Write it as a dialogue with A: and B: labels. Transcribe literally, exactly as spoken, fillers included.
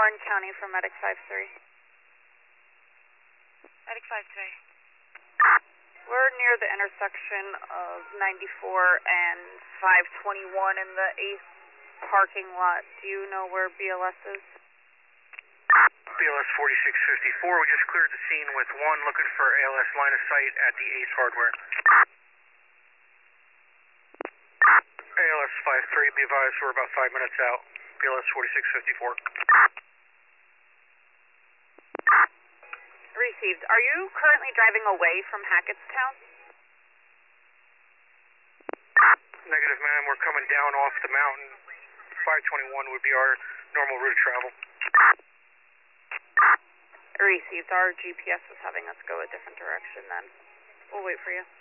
A: Orange County from Medic five three.
B: Medic five three.
A: We're near the intersection of ninety-four and five twenty-one in the eighth parking lot. Do you know where B L S is?
C: B L S forty-six fifty-four, we just cleared the scene with one looking for A L S line of sight at the Ace Hardware. A L S five three, be advised we're about five minutes out. B L S forty-six fifty-four.
A: Received. Are you currently driving away from Hackettstown?
C: Negative, ma'am. We're coming down off the mountain. five twenty-one would be our normal route of travel.
A: Received. Our G P S was having us go a different direction then. We'll wait for you.